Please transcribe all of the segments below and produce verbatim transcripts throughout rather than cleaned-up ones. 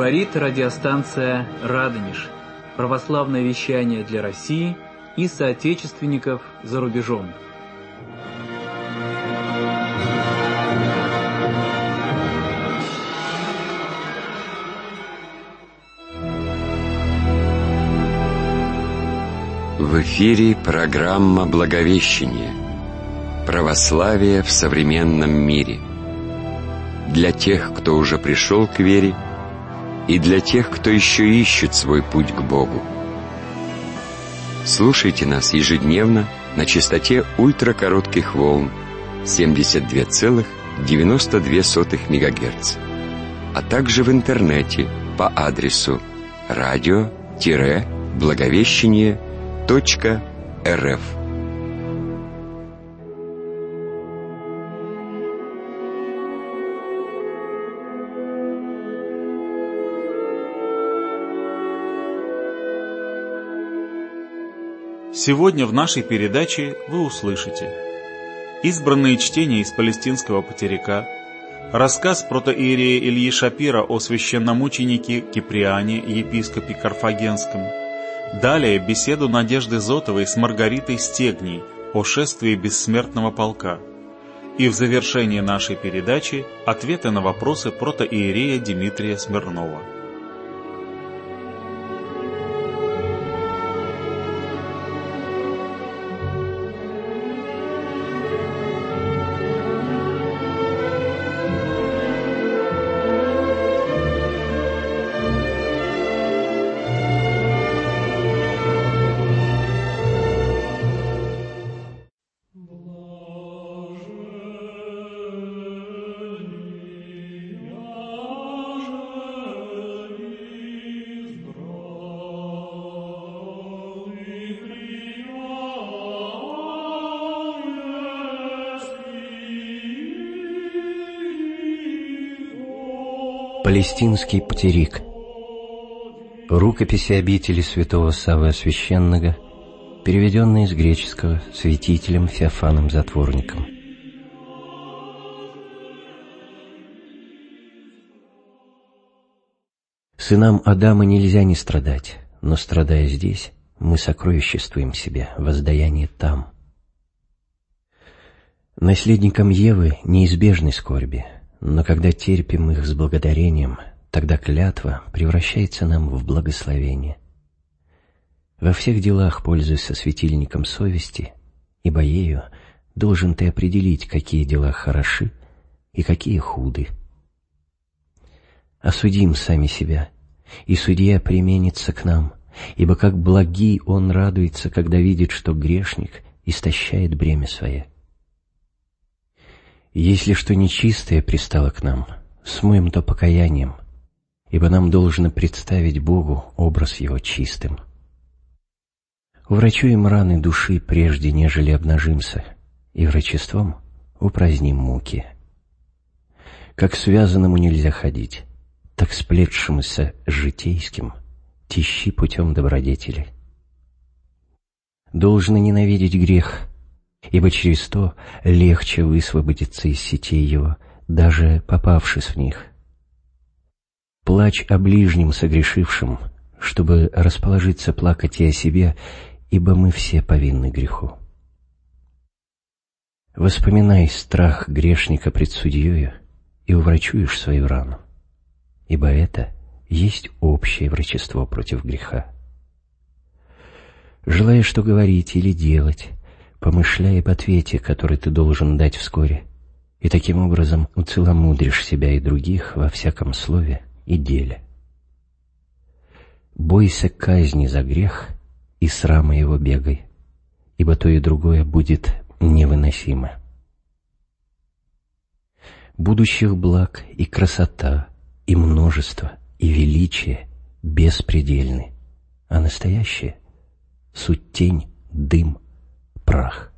Говорит радиостанция «Радонеж». Православное вещание для России и соотечественников за рубежом. В эфире программа «Благовещение. Православие в современном мире». Для тех, кто уже пришел к вере, и для тех, кто еще ищет свой путь к Богу. Слушайте нас ежедневно на частоте ультракоротких волн семьдесят два целых девяносто две сотых мегагерца, а также в интернете по адресу радио-благовещение точка рф. Сегодня в нашей передаче вы услышите избранные чтения из палестинского патерика, рассказ протоиерея Ильи Шапира о священномученике Киприане, епископе Карфагенском, далее беседу Надежды Зотовой с Маргаритой Стегней о шествии бессмертного полка и в завершении нашей передачи ответы на вопросы протоиерея Дмитрия Смирнова. Палестинский патерик. Рукописи обители святого Саввы Священного, переведенные с греческого святителем Феофаном Затворником. Сынам Адама нельзя не страдать, но, страдая здесь, мы сокровиществуем себе воздаяние там. Наследникам Евы неизбежны скорби, но когда терпим их с благодарением, тогда клятва превращается нам в благословение. Во всех делах пользуйся светильником совести, ибо ею должен ты определить, какие дела хороши и какие худы. Осудим сами себя, и судья применится к нам, ибо как благий он радуется, когда видит, что грешник истощает бремя свое. Если что нечистое пристало к нам, смоем то покаянием, ибо нам должно представить Богу образ Его чистым. Уврачуем раны души, прежде нежели обнажимся, и врачеством упраздним муки. Как связанному нельзя ходить, так сплетшемуся житейским тищи путем добродетели. Должно ненавидеть грех, ибо через то легче высвободиться из сетей его, даже попавшись в них. Плачь о ближнем согрешившем, чтобы расположиться плакать и о себе, ибо мы все повинны греху. Воспоминай страх грешника пред судьею и уврачуешь свою рану, ибо это есть общее врачество против греха. Желая что говорить или делать, помышляй об ответе, который ты должен дать вскоре, и таким образом уцеломудришь себя и других во всяком слове и деле. Бойся казни за грех и срама его бегай, ибо то и другое будет невыносимо. Будущих благ и красота, и множество, и величие беспредельны, а настоящее — суть тень, дым, прах.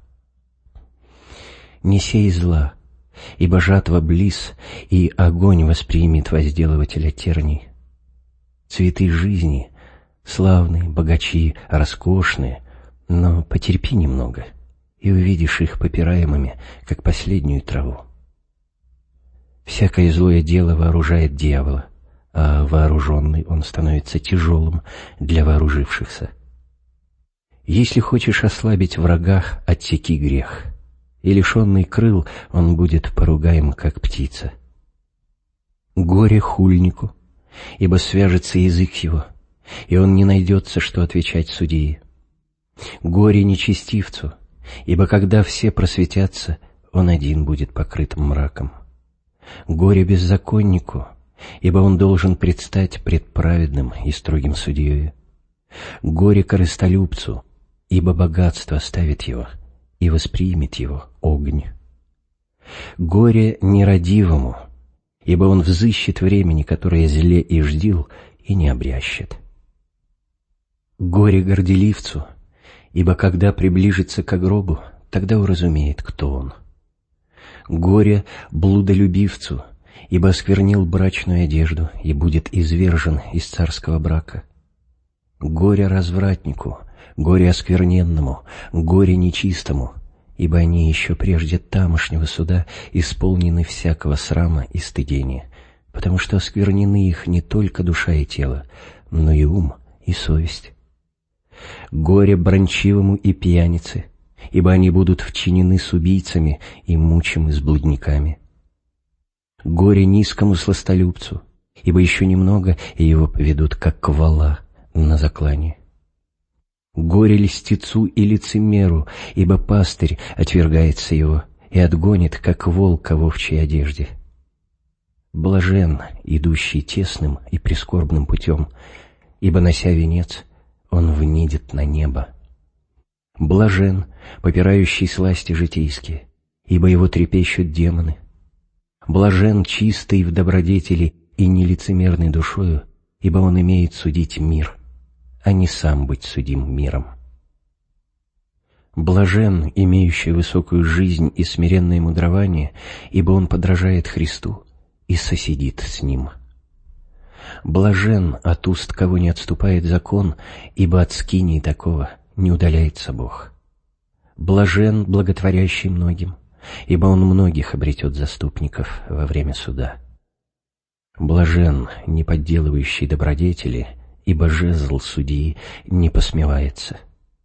Не сей зла, ибо жатва близ, и огонь воспримет возделывателя терний. Цветы жизни славные, богачи, роскошные, но потерпи немного, и увидишь их попираемыми, как последнюю траву. Всякое злое дело вооружает дьявола, а вооруженный он становится тяжелым для вооружившихся. Если хочешь ослабить врагах, отсеки грех, и лишенный крыл он будет поругаем, как птица. Горе хульнику, ибо свяжется язык его, и он не найдется, что отвечать судьи. Горе нечестивцу, ибо когда все просветятся, он один будет покрыт мраком. Горе беззаконнику, ибо он должен предстать пред праведным и строгим судьею. Горе корыстолюбцу, ибо богатство оставит его, и воспримет его огонь. Горе нерадивому, ибо он взыщет времени, которое зле и ждил, и не обрящет. Горе горделивцу, ибо когда приближится к гробу, тогда уразумеет, кто он. Горе блудолюбивцу, ибо осквернил брачную одежду и будет извержен из царского брака. Горе развратнику, горе оскверненному, горе нечистому, ибо они еще прежде тамошнего суда исполнены всякого срама и стыдения, потому что осквернены их не только душа и тело, но и ум и совесть. Горе бранчивому и пьянице, ибо они будут вчинены с убийцами и мучимы с блудниками. Горе низкому сластолюбцу, ибо еще немного, и его поведут, как вола, на заклание. Горе льстецу и лицемеру, ибо пастырь отвергается его и отгонит, как волка в овчей одежде. Блажен, идущий тесным и прискорбным путем, ибо, нося венец, он внидит на небо. Блажен, попирающий сласти житейские, ибо его трепещут демоны. Блажен, чистый в добродетели и нелицемерной душою, ибо он имеет судить мир, а не сам быть судим миром. Блажен, имеющий высокую жизнь и смиренное мудрование, ибо он подражает Христу и соседит с Ним. Блажен, от уст кого не отступает закон, ибо от скинии такого не удаляется Бог. Блажен, благотворящий многим, ибо он многих обретет заступников во время суда. Блажен, не подделывающий добродетели, ибо жезл судьи не посмевается.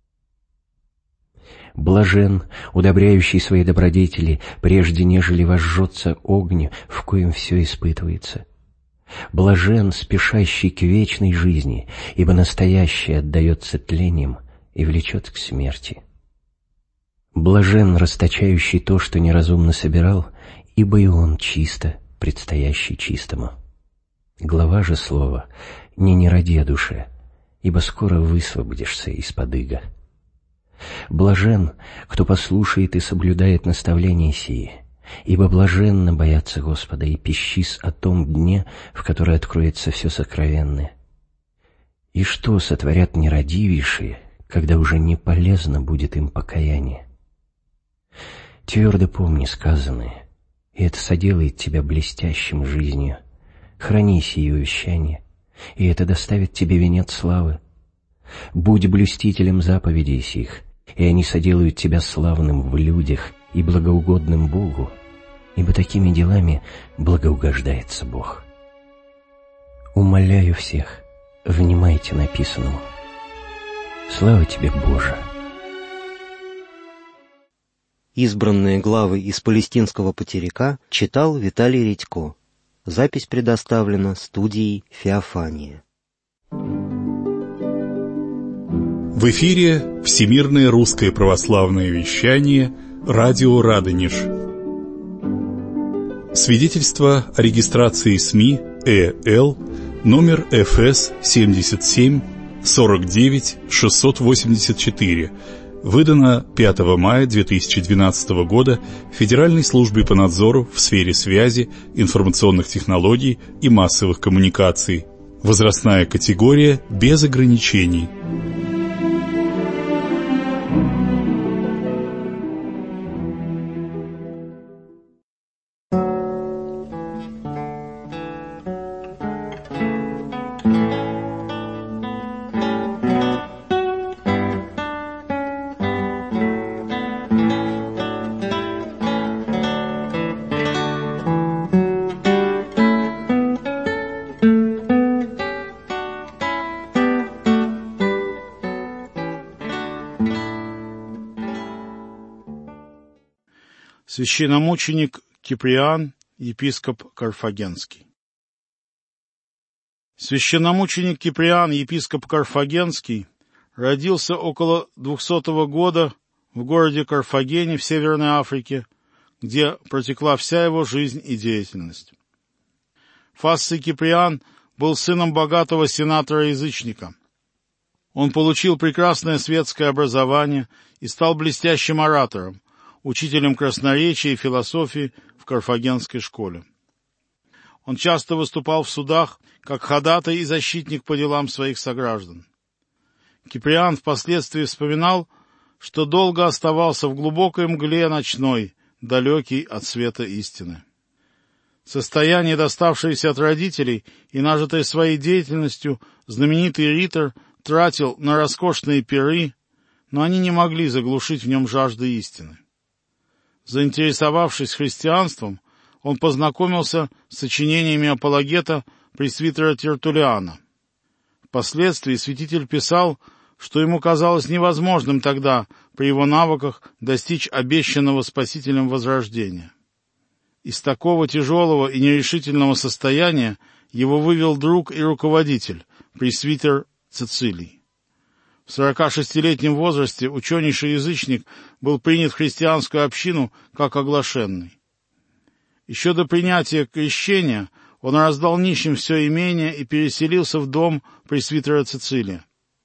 Блажен, удобряющий свои добродетели, прежде нежели возжжется огню, в коем все испытывается. Блажен, спешащий к вечной жизни, ибо настоящее отдается тлением и влечет к смерти. Блажен, расточающий то, что неразумно собирал, ибо и он чисто, предстоящий чистому. Глава же слова «Не неради о душе, ибо скоро высвободишься из-под ига». Блажен, кто послушает и соблюдает наставления сии, ибо блаженно бояться Господа и пищись о том дне, в который откроется все сокровенное. И что сотворят нерадивейшие, когда уже не полезно будет им покаяние? Твердо помни сказанное, и это соделает тебя блестящим жизнью. Храни сие увещание, и это доставит тебе венец славы. Будь блюстителем заповедей сих, и они соделают тебя славным в людях и благоугодным Богу, ибо такими делами благоугождается Бог. Умоляю всех, внимайте написанному. Слава тебе, Боже! Избранные главы из Палестинского потеряка читал Виталий Редько. Запись предоставлена студией «Феофания». В эфире Всемирное русское православное вещание «Радио Радонеж». Свидетельство о регистрации СМИ ЭЛ номер эф эс семьдесят семь сорок девять шестьсот восемьдесят четыре, выдано пятого мая две тысячи двенадцатого года Федеральной службе по надзору в сфере связи, информационных технологий и массовых коммуникаций. Возрастная категория без ограничений. Священномученик Киприан, епископ Карфагенский. Священномученик Киприан, епископ Карфагенский, родился около двухсотого года в городе Карфагене в Северной Африке, где протекла вся его жизнь и деятельность. Фассий Киприан был сыном богатого сенатора-язычника. Он получил прекрасное светское образование и стал блестящим оратором, учителем красноречия и философии в Карфагенской школе. Он часто выступал в судах как ходатай и защитник по делам своих сограждан. Киприан впоследствии вспоминал, что долго оставался в глубокой мгле ночной, далекий от света истины. Состояние, доставшееся от родителей и нажитое своей деятельностью, знаменитый ритор тратил на роскошные пиры, но они не могли заглушить в нем жажды истины. Заинтересовавшись христианством, он познакомился с сочинениями апологета пресвитера Тертуллиана. Впоследствии святитель писал, что ему казалось невозможным тогда, при его навыках, достичь обещанного Спасителем возрождения. Из такого тяжелого и нерешительного состояния его вывел друг и руководитель, пресвитер Цицилий. В сорокашестилетнем возрасте ученейший язычник был принят в христианскую общину как оглашенный. Еще до принятия крещения он раздал нищим все имение и переселился в дом пресвитера Цицилия.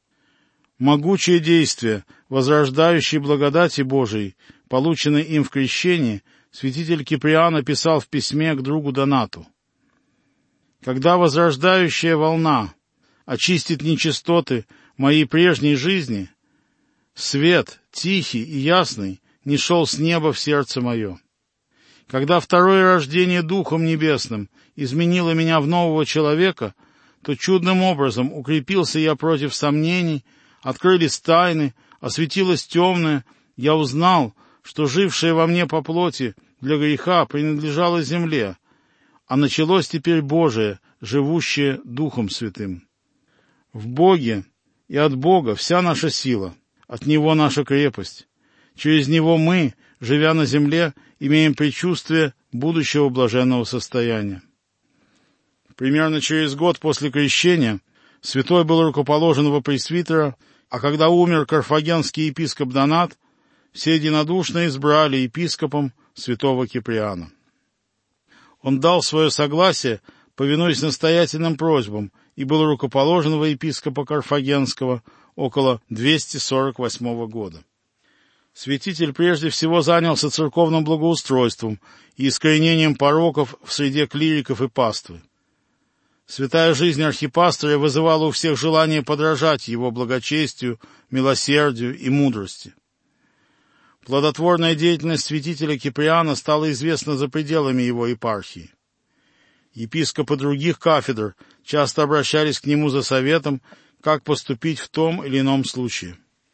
Могучее действие, возрождающей благодати Божией, полученной им в крещении, святитель Киприан описал в письме к другу Донату. «Когда возрождающая волна очистит нечистоты моей прежней жизни, свет, тихий и ясный, не шел с неба в сердце мое. Когда второе рождение Духом Небесным изменило меня в нового человека, то чудным образом укрепился я против сомнений, открылись тайны, осветилось темное, я узнал, что жившее во мне по плоти для греха принадлежало земле, а началось теперь Божие, живущее Духом Святым. В Боге и от Бога вся наша сила, от Него наша крепость. Через Него мы, живя на земле, имеем предчувствие будущего блаженного состояния». Примерно через год после крещения святой был рукоположен во пресвитера, а когда умер карфагенский епископ Донат, все единодушно избрали епископом святого Киприана. Он дал свое согласие, повинуясь настоятельным просьбам, и был рукоположен во епископа Карфагенского около двести сорок восьмого года. Святитель прежде всего занялся церковным благоустройством и искоренением пороков в среде клириков и паствы. Святая жизнь архипастыря вызывала у всех желание подражать его благочестию, милосердию и мудрости. Плодотворная деятельность святителя Киприана стала известна за пределами его епархии. Епископы других кафедр часто обращались к нему за советом, как поступить в том или ином случае.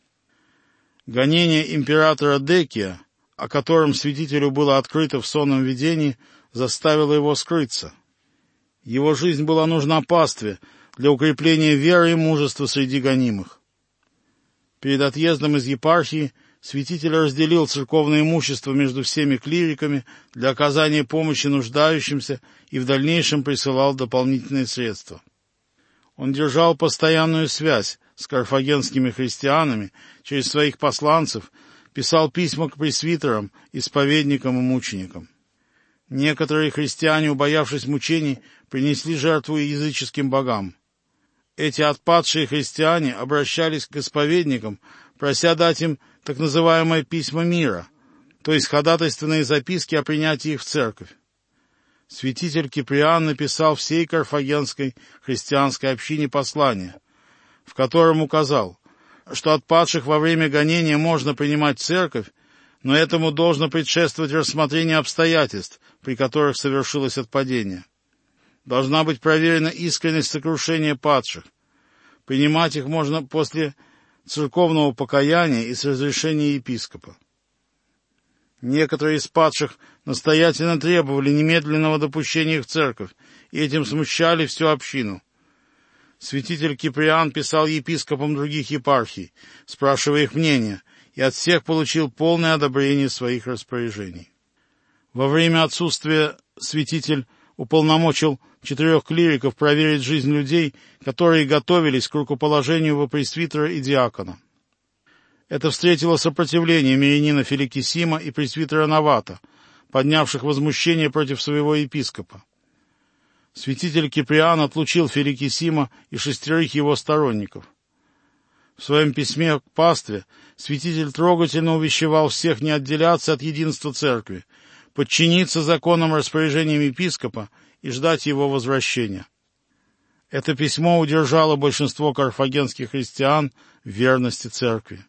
Гонение императора Декия, о котором святителю было открыто в сонном видении, заставило его скрыться. Его жизнь была нужна пастве для укрепления веры и мужества среди гонимых. Перед отъездом из епархии святитель разделил церковное имущество между всеми клириками для оказания помощи нуждающимся и в дальнейшем присылал дополнительные средства. Он держал постоянную связь с карфагенскими христианами через своих посланцев, писал письма к пресвитерам, исповедникам и мученикам. Некоторые христиане, убоявшись мучений, принесли жертву языческим богам. Эти отпадшие христиане обращались к исповедникам, прося дать им так называемое «письма мира», то есть ходатайственные записки о принятии их в церковь. Святитель Киприан написал всей карфагенской христианской общине послание, в котором указал, что отпадших во время гонения можно принимать в церковь, но этому должно предшествовать рассмотрение обстоятельств, при которых совершилось отпадение. Должна быть проверена искренность сокрушения падших. Принимать их можно после церковного покаяния и с разрешения епископа. Некоторые из падших настоятельно требовали немедленного допущения их в церковь, и этим смущали всю общину. Святитель Киприан писал епископам других епархий, спрашивая их мнения, и от всех получил полное одобрение своих распоряжений. Во время отсутствия святитель уполномочил четырех клириков проверить жизнь людей, которые готовились к рукоположению во пресвитера и диакона. Это встретило сопротивление мирянина Феликиссима и пресвитера Навата, поднявших возмущение против своего епископа. Святитель Киприан отлучил Феликиссима и шестерых его сторонников. В своем письме к пастве святитель трогательно увещевал всех не отделяться от единства церкви, подчиниться законам и распоряжениям епископа и ждать его возвращения. Это письмо удержало большинство карфагенских христиан в верности церкви.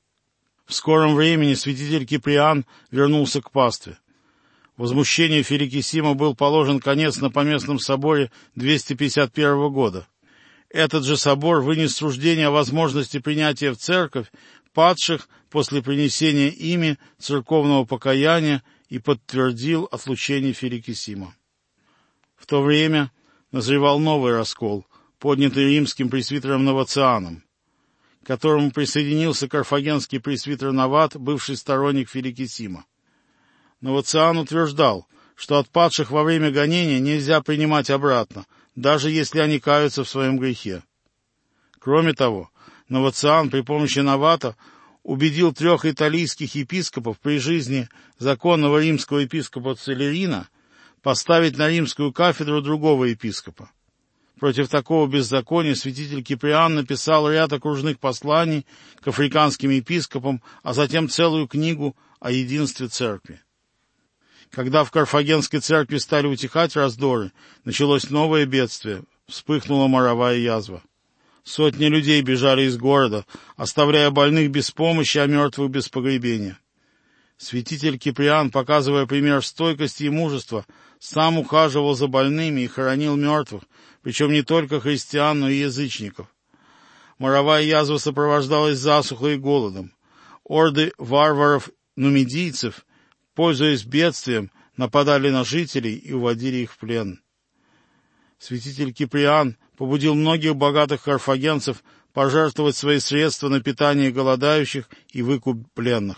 В скором времени святитель Киприан вернулся к пастве. Возмущению Феликиссима был положен конец на поместном соборе двести пятьдесят первого года. Этот же собор вынес суждение о возможности принятия в церковь падших после принесения ими церковного покаяния и подтвердил отлучение Феликиссима. В то время назревал новый раскол, поднятый римским пресвитером Новацианом, к которому присоединился карфагенский пресвитер Нават, бывший сторонник Феликиссима. Новациан утверждал, что от падших во время гонения нельзя принимать обратно, даже если они каются в своем грехе. Кроме того, Новациан при помощи Навата убедил трех италийских епископов при жизни законного римского епископа Целерина поставить на римскую кафедру другого епископа. Против такого беззакония святитель Киприан написал ряд окружных посланий к африканским епископам, а затем целую книгу о единстве церкви. Когда в Карфагенской церкви стали утихать раздоры, началось новое бедствие, вспыхнула моровая язва. Сотни людей бежали из города, оставляя больных без помощи, а мертвых без погребения. Святитель Киприан, показывая пример стойкости и мужества, сам ухаживал за больными и хоронил мертвых, причем не только христиан, но и язычников. Моровая язва сопровождалась засухой и голодом. Орды варваров-нумидийцев, пользуясь бедствием, нападали на жителей и уводили их в плен. Святитель Киприан побудил многих богатых карфагенцев пожертвовать свои средства на питание голодающих и выкуп пленных.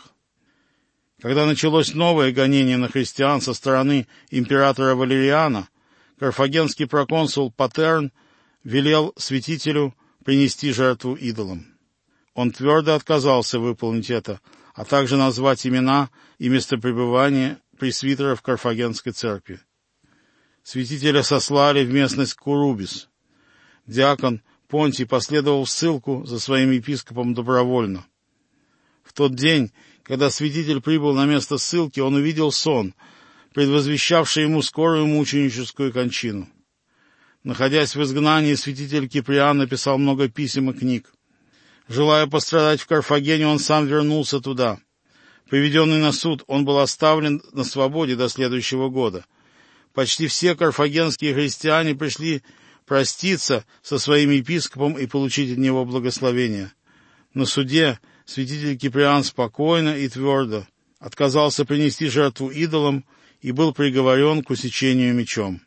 Когда началось новое гонение на христиан со стороны императора Валериана, карфагенский проконсул Патерн велел святителю принести жертву идолам. Он твердо отказался выполнить это, а также назвать имена и местопребывания пресвитеров Карфагенской церкви. Святителя сослали в местность Курубис. Диакон Понтий последовал в ссылку за своим епископом добровольно. В тот день, когда святитель прибыл на место ссылки, он увидел сон, предвозвещавший ему скорую мученическую кончину. Находясь в изгнании, святитель Киприан написал много писем и книг. Желая пострадать в Карфагене, он сам вернулся туда. Приведенный на суд, он был оставлен на свободе до следующего года. Почти все карфагенские христиане пришли проститься со своим епископом и получить от него благословение. На суде святитель Киприан спокойно и твердо отказался принести жертву идолам и был приговорен к усечению мечом.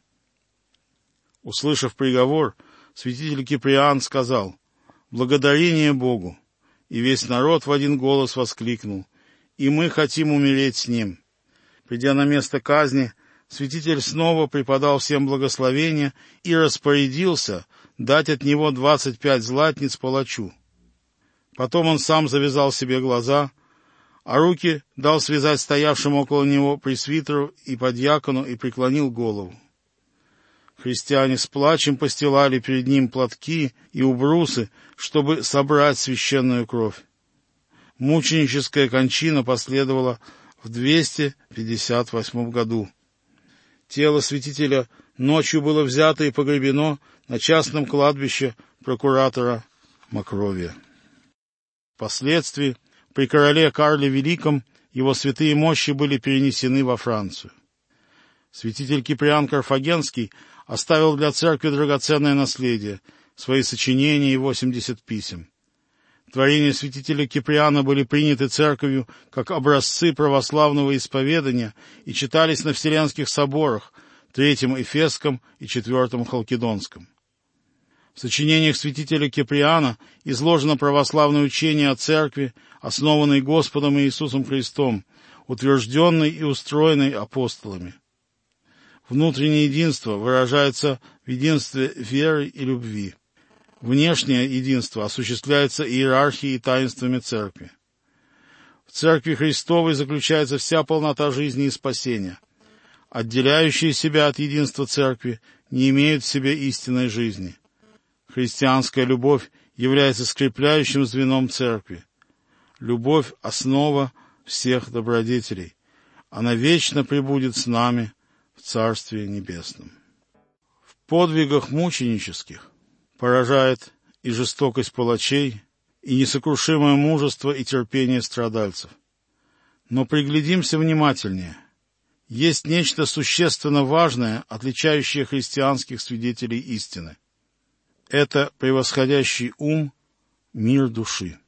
Услышав приговор, святитель Киприан сказал: «Благодарение Богу!» И весь народ в один голос воскликнул: «И мы хотим умереть с ним». Придя на место казни, святитель снова преподал всем благословение и распорядился дать от него двадцать пять златниц палачу. Потом он сам завязал себе глаза, а руки дал связать стоявшему около него пресвитеру и подьякону и преклонил голову. Христиане с плачем постилали перед ним платки и убрусы, чтобы собрать священную кровь. Мученическая кончина последовала в двести пятьдесят восьмом году. Тело святителя ночью было взято и погребено на частном кладбище прокуратора Макровия. Впоследствии, при короле Карле Великом, его святые мощи были перенесены во Францию. Святитель Киприан Карфагенский оставил для церкви драгоценное наследие, свои сочинения и восемьдесят писем. Творения святителя Киприана были приняты церковью как образцы православного исповедания и читались на Вселенских соборах, Третьем Эфесском и Четвертом Халкидонском. В сочинениях святителя Киприана изложено православное учение о церкви, основанной Господом Иисусом Христом, утвержденной и устроенной апостолами. Внутреннее единство выражается в единстве веры и любви. Внешнее единство осуществляется иерархией и таинствами Церкви. В Церкви Христовой заключается вся полнота жизни и спасения. Отделяющие себя от единства Церкви не имеют в себе истинной жизни. Христианская любовь является скрепляющим звеном Церкви. Любовь — основа всех добродетелей. Она вечно пребудет с нами в Царстве Небесном. В подвигах мученических поражает и жестокость палачей, и несокрушимое мужество и терпение страдальцев. Но приглядимся внимательнее. Есть нечто существенно важное, отличающее христианских свидетелей истины. Это превосходящий ум, мир души.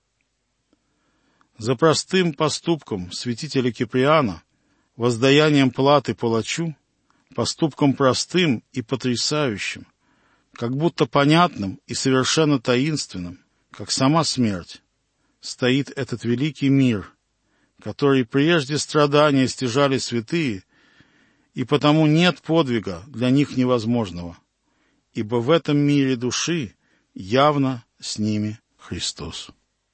За простым поступком святителя Киприана, воздаянием платы палачу, поступком простым и потрясающим, как будто понятным и совершенно таинственным, как сама смерть, стоит этот великий мир, который прежде страдания стяжали святые, и потому нет подвига для них невозможного, ибо в этом мире души явно с ними Христос.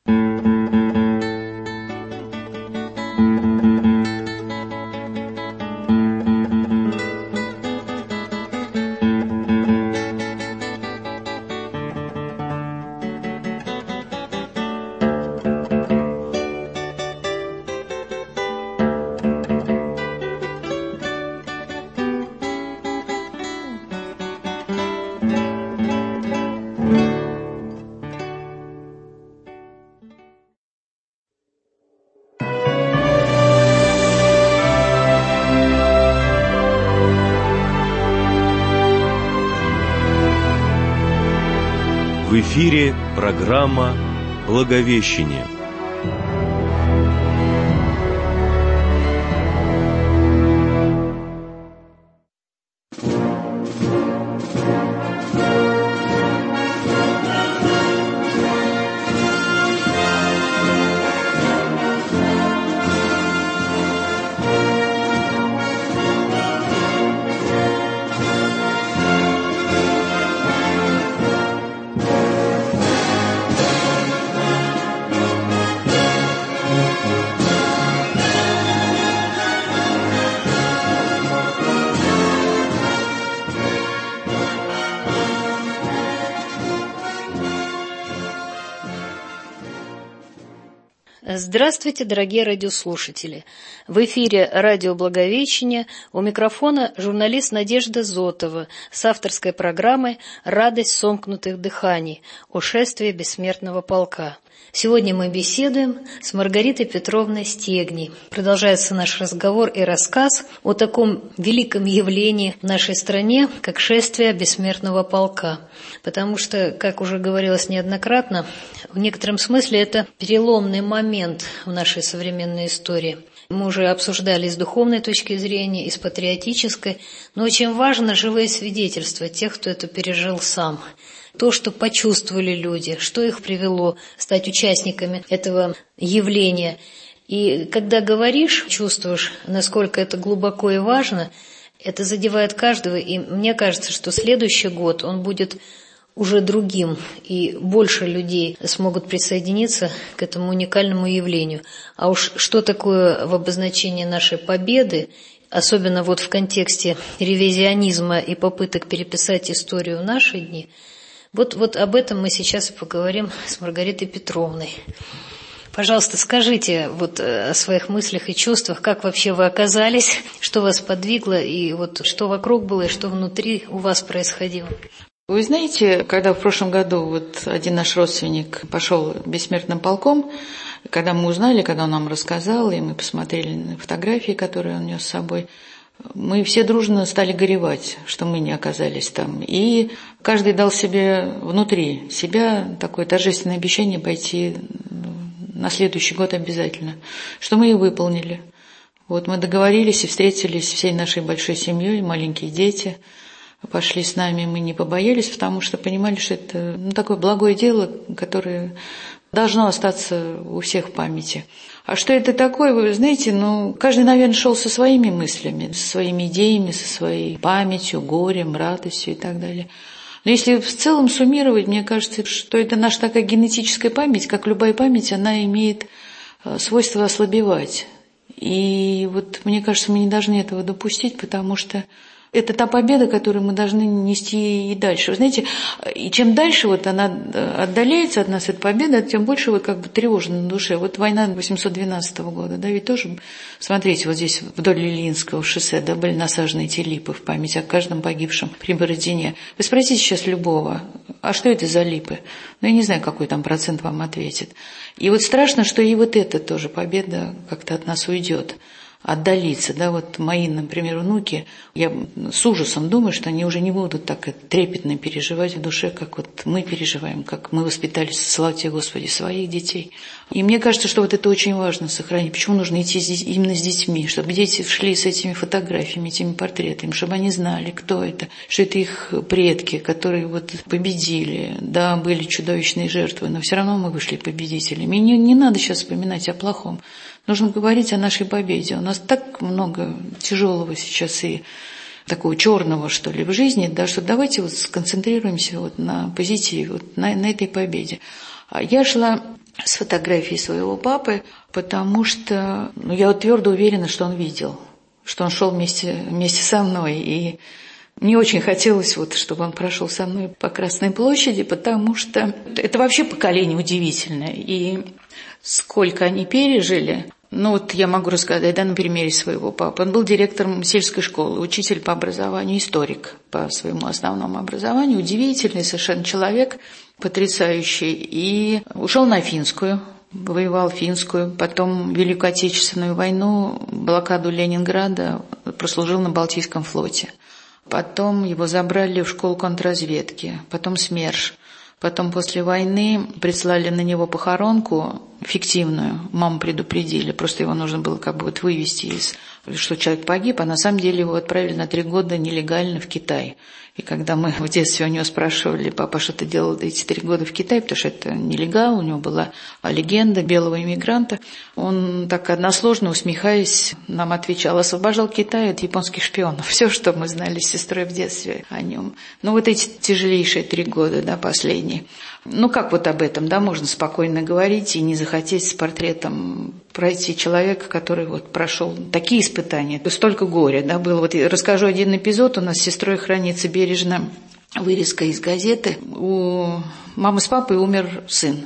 В эфире программа «Благовещение». Здравствуйте, дорогие радиослушатели! В эфире радио «Благовещение», у микрофона журналист Надежда Зотова с авторской программой «Радость сомкнутых дыханий» о шествии бессмертного полка. Сегодня мы беседуем с Маргаритой Петровной Стегней. Продолжается наш разговор и рассказ о таком великом явлении в нашей стране, как шествие бессмертного полка. Потому что, как уже говорилось неоднократно, в некотором смысле это переломный момент в нашей современной истории. Мы уже обсуждали с духовной точки зрения, и с патриотической, но очень важно живые свидетельства тех, кто это пережил сам. То, что почувствовали люди, что их привело стать участниками этого явления. И когда говоришь, чувствуешь, насколько это глубоко и важно, это задевает каждого. И мне кажется, что следующий год, он будет уже другим, и больше людей смогут присоединиться к этому уникальному явлению. А уж что такое в обозначении нашей победы, особенно вот в контексте ревизионизма и попыток переписать историю в наши дни, Вот, вот об этом мы сейчас поговорим с Маргаритой Петровной. Пожалуйста, скажите вот о своих мыслях и чувствах, как вообще вы оказались, что вас подвигло, и вот что вокруг было, и что внутри у вас происходило. Вы знаете, когда в прошлом году вот один наш родственник пошел бессмертным полком, когда мы узнали, когда он нам рассказал, и мы посмотрели на фотографии, которые он нес с собой, мы все дружно стали горевать, что мы не оказались там. И каждый дал себе внутри себя такое торжественное обещание пойти на следующий год обязательно, что мы и выполнили. Вот мы договорились и встретились всей нашей большой семьей, маленькие дети пошли с нами, мы не побоялись, потому что понимали, что это ну, такое благое дело, которое должно остаться у всех в памяти. А что это такое, вы знаете, ну, каждый, наверное, шел со своими мыслями, со своими идеями, со своей памятью, горем, радостью и так далее. Но если в целом суммировать, мне кажется, что это наша такая генетическая память, как любая память, она имеет свойство ослабевать. И вот мне кажется, мы не должны этого допустить, потому что это та победа, которую мы должны нести и дальше. Вы знаете, и чем дальше вот она отдаляется от нас, эта победа, тем больше вот как бы тревожно на душе. Вот война восемьсот двенадцатого года, да, ведь тоже, смотрите, вот здесь вдоль Ильинского шоссе, да, были насажены эти липы в память о каждом погибшем при Бородине. Вы спросите сейчас любого, а что это за липы? Ну, я не знаю, какой там процент вам ответит. И вот страшно, что и вот эта тоже победа как-то от нас уйдет. Отдалиться, да, вот мои, например, внуки, я с ужасом думаю, что они уже не будут так трепетно переживать в душе, как вот мы переживаем, как мы воспитали, слава тебе, Господи, своих детей. И мне кажется, что вот это очень важно сохранить. Почему нужно идти здесь, именно с детьми, чтобы дети шли с этими фотографиями, этими портретами, чтобы они знали, кто это, что это их предки, которые вот победили, да, были чудовищные жертвы, но все равно мы вышли победителями. И не, не надо сейчас вспоминать о плохом. Нужно говорить о нашей победе. У нас так много тяжелого сейчас и такого черного, что ли, в жизни, да, что давайте вот сконцентрируемся вот на позитиве, вот на, на этой победе. Я шла с фотографией своего папы, потому что ну, я вот твердо уверена, что он видел, что он шел вместе, вместе со мной. И мне очень хотелось, вот, чтобы он прошел со мной по Красной площади, потому что это вообще поколение удивительное. И сколько они пережили. Ну вот я могу рассказать, да, на примере своего папы. Он был директором сельской школы, учитель по образованию, историк по своему основному образованию. Удивительный совершенно человек, потрясающий. И ушел на финскую, воевал финскую, потом Великую Отечественную войну, блокаду Ленинграда, прослужил на Балтийском флоте. Потом его забрали в школу контрразведки, потом СМЕРШ. Потом после войны прислали на него похоронку фиктивную. Маму предупредили, просто его нужно было как бы вот вывести из... что человек погиб, а на самом деле его отправили на три года нелегально в Китай. И когда мы в детстве у него спрашивали, папа, что ты делал эти три года в Китае, потому что это нелегал, у него была легенда белого иммигранта, он так односложно, усмехаясь, нам отвечал: освобождал Китай от японских шпионов. Все, что мы знали с сестрой в детстве о нем. Ну вот эти тяжелейшие три года, да, последние. Ну как вот об этом, да, можно спокойно говорить и не захотеть с портретом пройти человека, который вот прошел такие испытания, столько горя, да, было. Вот я расскажу один эпизод, у нас с сестрой хранится бережно вырезка из газеты. У мамы с папой умер сын.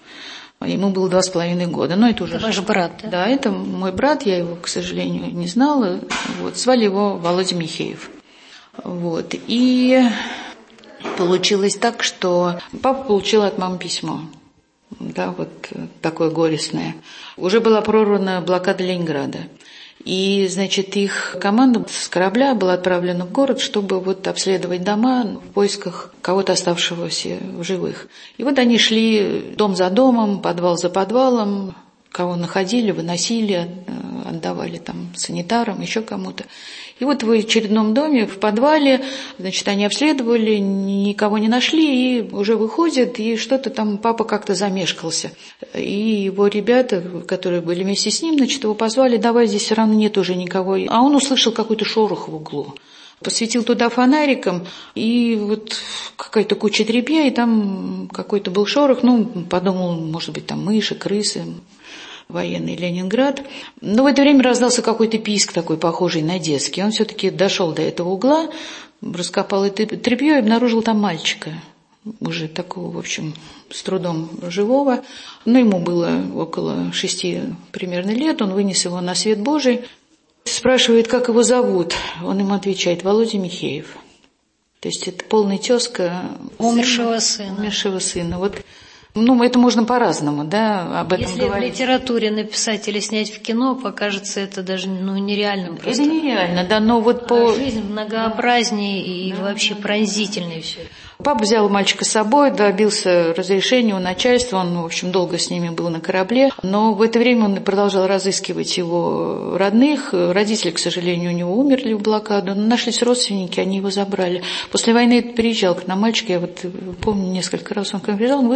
Ему было два с половиной года. Но это уже... Это ваш брат, да? Да, это мой брат, я его, к сожалению, не знала. Вот, звали его Володя Михеев. Вот, и получилось так, что папа получил от мамы письмо. Да, вот такое горестное. Уже была прорвана блокада Ленинграда. И, значит, их команда с корабля была отправлена в город, чтобы вот обследовать дома в поисках кого-то оставшегося в живых. И вот они шли дом за домом, подвал за подвалом, кого находили, выносили, отдавали там санитарам, еще кому-то. И вот в очередном доме, в подвале, значит, они обследовали, никого не нашли, и уже выходят, и что-то там папа как-то замешкался. И его ребята, которые были вместе с ним, значит, его позвали: давай, здесь все равно нет уже никого. А он услышал какой-то шорох в углу. Посветил туда фонариком, и вот какая-то куча тряпья, и там какой-то был шорох. Ну, подумал, может быть, там мыши, крысы, военный Ленинград. Но в это время раздался какой-то писк такой, похожий на детский. Он все-таки дошел до этого угла, раскопал это тряпье и обнаружил там мальчика, уже такого, в общем, с трудом живого. Но ему было около шести примерно лет. Он вынес его на свет Божий. Спрашивает, как его зовут. Он ему отвечает: Володя Михеев. То есть это полный тезка умершего сына. Умершего сына. Вот. Ну, это можно по-разному, да, об этом Если говорить. в литературе написать или снять в кино, покажется это даже ну, нереальным. Просто. Это нереально, да, но вот по... А жизнь многообразнее и да. вообще пронзительнее все. Папа взял мальчика с собой, добился разрешения у начальства, он, в общем, долго с ними был на корабле, но в это время он продолжал разыскивать его родных. Родители, к сожалению, у него умерли в блокаду, но нашлись родственники, они его забрали. После войны приезжал к нам мальчик, я вот помню, несколько раз он ко мне приезжал, он вышел,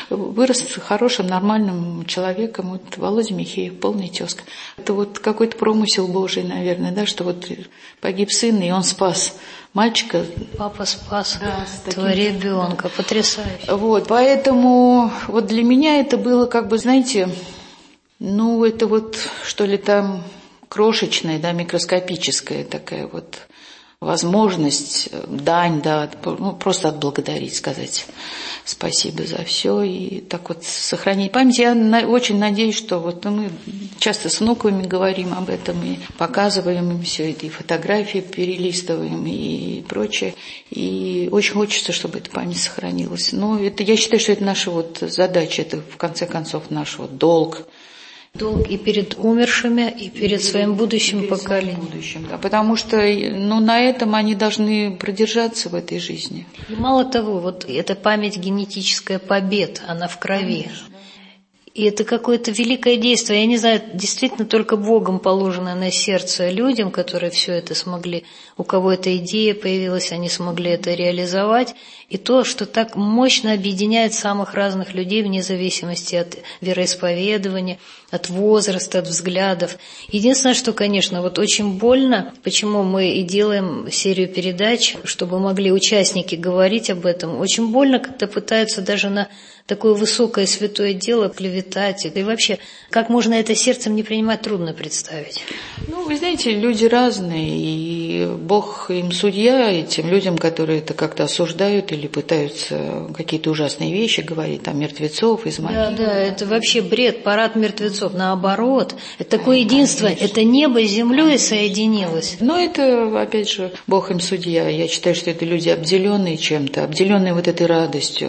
вырос хорошим, нормальным человеком. Вот Володя Михеев, полный тезка. Это вот какой-то промысел Божий, наверное, да, что вот погиб сын, и он спас мальчика. Папа спас да, твоего ребенка, потрясающе. Вот, поэтому вот для меня это было как бы, знаете, ну это вот что ли там крошечная, да, микроскопическая такая вот возможность, дань, да, ну, просто отблагодарить, сказать спасибо за все и так вот сохранить память. Я на, очень надеюсь, что вот ну, мы часто с внуками говорим об этом и показываем им все это, и фотографии перелистываем и прочее. И очень хочется, чтобы эта память сохранилась. Но это, я считаю, что это наша вот задача, это в конце концов наш вот долг. Долг и перед умершими, и перед своим будущим перед поколением. Своим будущим, да, потому что ну, на этом они должны продержаться в этой жизни. И мало того, вот эта память генетическая побед, она в крови. Конечно. И это какое-то великое действие. Я не знаю, действительно только Богом положено на сердце людям, которые все это смогли, у кого эта идея появилась, они смогли это реализовать. И то, что так мощно объединяет самых разных людей вне зависимости от вероисповедования, от возраста, от взглядов. Единственное, что, конечно, вот очень больно, почему мы и делаем серию передач, чтобы могли участники говорить об этом. Очень больно, когда пытаются даже на такое высокое святое дело клеветать. И вообще, как можно это сердцем не принимать, трудно представить. Ну, вы знаете, люди разные, и Бог им судья, и тем людям, которые это как-то осуждают или пытаются какие-то ужасные вещи говорить, там, мертвецов из могил. Да, да, это вообще бред, парад мертвецов. Наоборот, это такое единство, это небо с землей соединилось. Но это, опять же, Бог им судья. Я считаю, что это люди обделенные чем-то, обделенные вот этой радостью.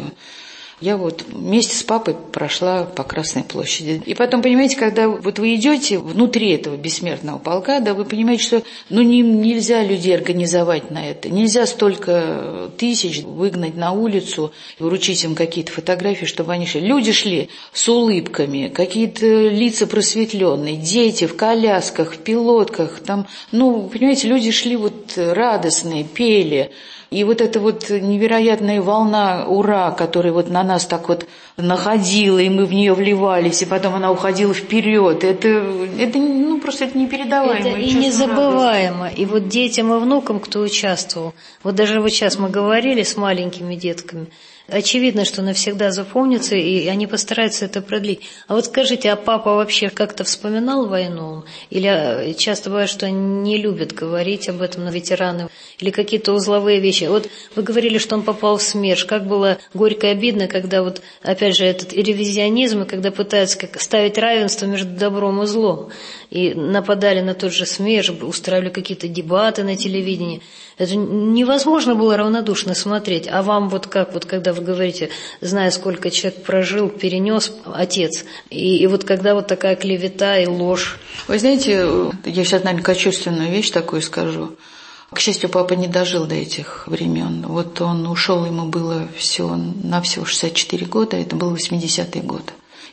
Я вот вместе с папой прошла по Красной площади. И потом, понимаете, когда вот вы идете внутри этого бессмертного полка, да, вы понимаете, что ну, не, нельзя людей организовать на это. Нельзя столько тысяч выгнать на улицу, вручить им какие-то фотографии, чтобы они шли. Люди шли с улыбками, какие-то лица просветленные, дети в колясках, в пилотках. Там, ну, понимаете, люди шли вот радостные, пели. И вот эта вот невероятная волна «Ура», которая вот на нас так вот находила, и мы в нее вливались, и потом она уходила вперед, это, это ну, просто это непередаваемо. Это и незабываемо. Радость. И вот детям и внукам, кто участвовал, вот даже вот сейчас мы говорили с маленькими детками, очевидно, что навсегда запомнится, и они постараются это продлить. А вот скажите, а папа вообще как-то вспоминал войну? Или часто бывает, что они не любят говорить об этом на ветераны? Или какие-то узловые вещи? Вот вы говорили, что он попал в СМЕРШ. Как было горько и обидно, когда вот, опять же, этот ревизионизм, и когда пытаются как ставить равенство между добром и злом. И нападали на тот же СМЕРШ, устраивали какие-то дебаты на телевидении. Это невозможно было равнодушно смотреть. А вам вот как, вот когда вы говорите, зная, сколько человек прожил, перенес отец, и, и вот когда вот такая клевета и ложь. Вы знаете, я сейчас, наверное, кощунственную вещь такую скажу. К счастью, папа не дожил до этих времен. Вот он ушел, ему было всего-навсего шестьдесят четыре года, это был восьмидесятый год.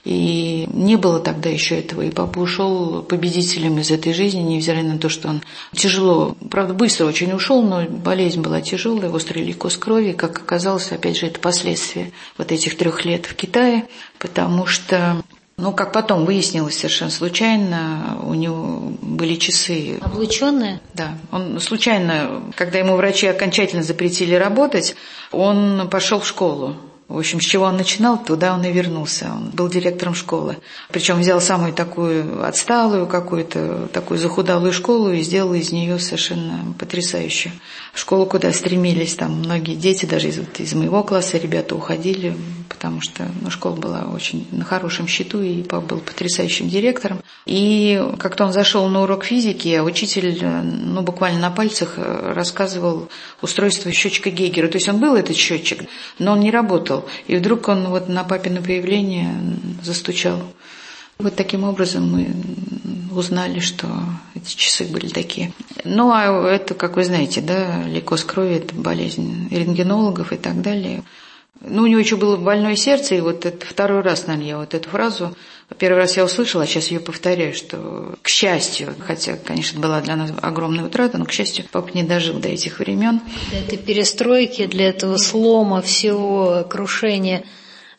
И не было тогда еще этого. И папа ушел победителем из этой жизни, невзирая на то, что он тяжело, правда, быстро очень ушел, но болезнь была тяжелая, острый лейкоз крови. Как оказалось, опять же, это последствия вот этих трех лет в Китае, потому что, ну, как потом выяснилось совершенно случайно, у него были часы. Облученные? Да. Он случайно, когда ему врачи окончательно запретили работать, он пошел в школу. В общем, с чего он начинал, туда он и вернулся. Он был директором школы. Причем взял самую такую отсталую, какую-то такую захудалую школу и сделал из нее совершенно потрясающую школу, куда стремились там многие дети, даже из, из моего класса ребята уходили, потому что ну, школа была очень на хорошем счету, и папа был потрясающим директором. И как-то он зашел на урок физики, а учитель ну, буквально на пальцах рассказывал устройство счетчика Гейгера. То есть он был этот счетчик, но он не работал. И вдруг он вот на папино появление застучал. Вот таким образом мы узнали, что эти часы были такие. Ну, а это, как вы знаете, да, лейкоз крови – это болезнь рентгенологов и так далее. Ну, у него еще было больное сердце, и вот это второй раз, наверное, я вот эту фразу, первый раз я услышала, а сейчас ее повторяю, что, к счастью, хотя, конечно, была для нас огромная утрата, но, к счастью, папа не дожил до этих времен. Для этой перестройки, для этого слома всего, крушения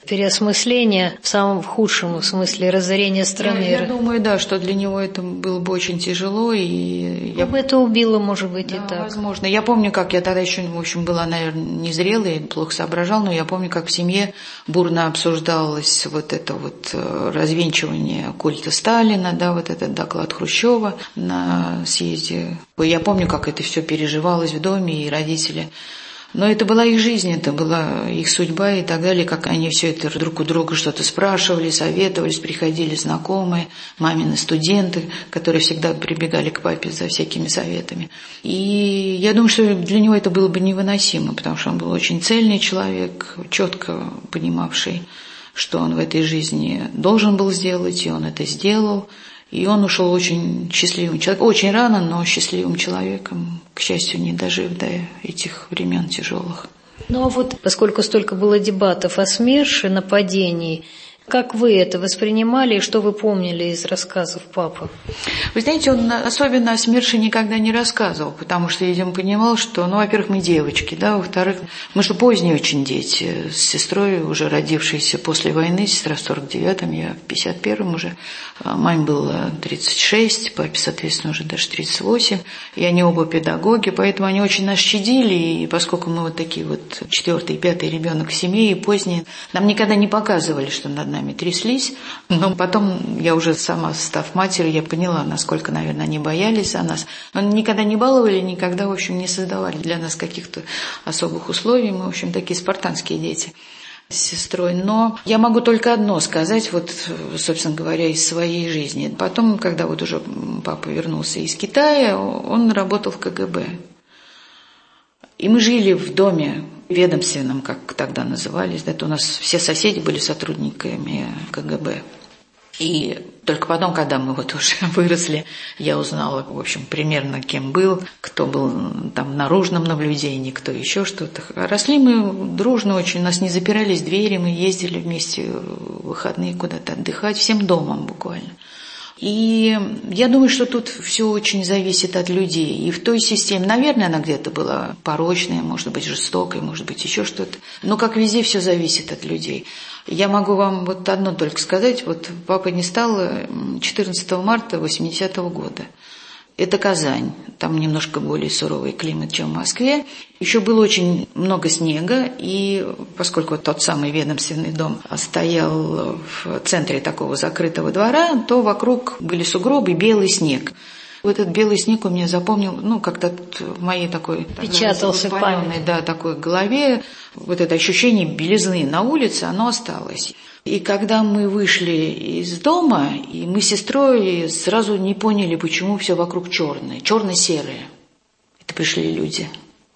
переосмысление в самом худшем смысле, разорение страны. Я, я думаю, да, что для него это было бы очень тяжело. И я... бы это убило, может быть, да, и так. Возможно. Я помню, как я тогда еще, в общем, была, наверное, незрелой, плохо соображала, но я помню, как в семье бурно обсуждалось вот это вот развенчивание культа Сталина, да, вот этот доклад Хрущева на съезде. Я помню, как это все переживалось в доме, и родители... Но это была их жизнь, это была их судьба и так далее, как они все это друг у друга что-то спрашивали, советовались, приходили знакомые, мамины студенты, которые всегда прибегали к папе за всякими советами. И я думаю, что для него это было бы невыносимо, потому что он был очень цельный человек, четко понимавший, что он в этой жизни должен был сделать, и он это сделал. И он ушел очень счастливым человеком, очень рано, но счастливым человеком, к счастью, не дожив до этих времен тяжелых. Ну а вот, поскольку столько было дебатов о СМЕРШе, нападений, как вы это воспринимали и что вы помнили из рассказов папы? Вы знаете, он особенно о СМЕРШе никогда не рассказывал, потому что, видимо, понимал, что, ну, во-первых, мы девочки, да, во-вторых, мы же поздние очень дети, с сестрой, уже родившейся после войны, сестра в сорок девятом, я в пятьдесят первом уже, маме было тридцать шесть, папе, соответственно, уже даже тридцать восемь, и они оба педагоги, поэтому они очень нас щадили, и поскольку мы вот такие вот четвертый, пятый ребенок в семье и поздние, нам никогда не показывали, что над нами тряслись, но потом я уже сама, став матерью, я поняла, насколько, наверное, они боялись за нас. Но никогда не баловали, никогда, в общем, не создавали для нас каких-то особых условий. Мы, в общем, такие спартанские дети с сестрой. Но я могу только одно сказать, вот, собственно говоря, из своей жизни. Потом, когда вот уже папа вернулся из Китая, он работал в ка гэ бэ. И мы жили в доме ведомственном, как тогда назывались. Это у нас все соседи были сотрудниками ка гэ бэ. И только потом, когда мы вот уже выросли, я узнала, в общем, примерно кем был, кто был там в наружном наблюдении, кто еще что-то. Росли мы дружно очень, у нас не запирались двери, мы ездили вместе в выходные куда-то отдыхать, всем домом буквально. И я думаю, что тут все очень зависит от людей. И в той системе, наверное, она где-то была порочная, может быть, жестокой, может быть, еще что-то. Но, как везде, все зависит от людей. Я могу вам вот одно только сказать. Вот папа не стал четырнадцатого марта восьмидесятого года. Это Казань. Там немножко более суровый климат, чем в Москве. Еще было очень много снега, и поскольку тот самый ведомственный дом стоял в центре такого закрытого двора, то вокруг были сугробы и белый снег. Вот этот белый снег у меня запомнил, ну, как-то в моей такой... Печатался в памяти. Да, такой голове. Вот это ощущение белизны на улице, оно осталось. И когда мы вышли из дома, и мы с сестрой сразу не поняли, почему все вокруг черное, черно-серое. Это пришли люди.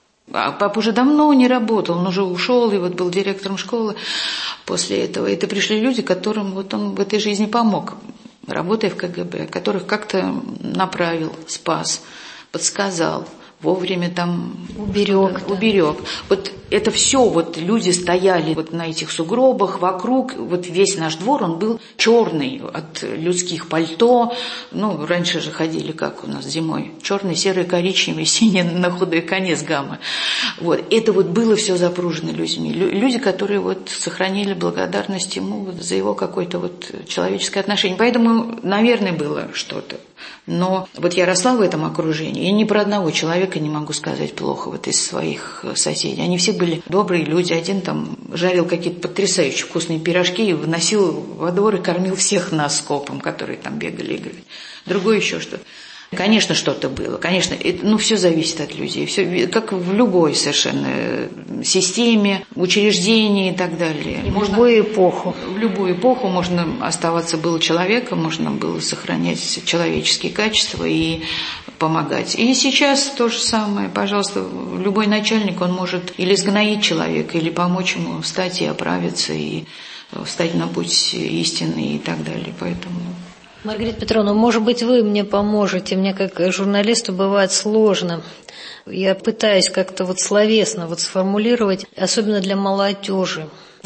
А папа уже давно не работал, он уже ушел, и вот был директором школы после этого. Это пришли люди, которым вот он в этой жизни помог, работая в ка гэ бэ, которых как-то направил, спас, подсказал. Вовремя там уберег, да. уберег. Вот это все, вот люди стояли вот на этих сугробах вокруг, вот весь наш двор, он был черный от людских пальто. Ну, раньше же ходили, как у нас зимой, черный, серый, коричневый, синий на худой конец гаммы. Вот. Это вот было все запружено людьми. Люди, которые вот сохранили благодарность ему вот за его какое-то вот человеческое отношение. Поэтому, наверное, было что-то. Но вот я росла в этом окружении, и ни про одного человека не могу сказать плохо вот из своих соседей. Они все были добрые люди. Один там жарил какие-то потрясающие вкусные пирожки и вносил во двор и кормил всех нас скопом, которые там бегали и играли. Другой еще что-то. Конечно, что-то было. Конечно, это, ну, все зависит от людей. Все, как в любой совершенно системе, учреждении и так далее. И в можно, любую эпоху. В любую эпоху можно оставаться было человеком, можно было сохранять человеческие качества и помогать. И сейчас то же самое. Пожалуйста, любой начальник, он может или сгноить человека, или помочь ему встать и оправиться, и встать на путь истины и так далее. Поэтому... Маргарита Петровна, может быть, вы мне поможете. Мне, как журналисту, бывает сложно. Я пытаюсь как-то вот словесно вот сформулировать, особенно для молодежи.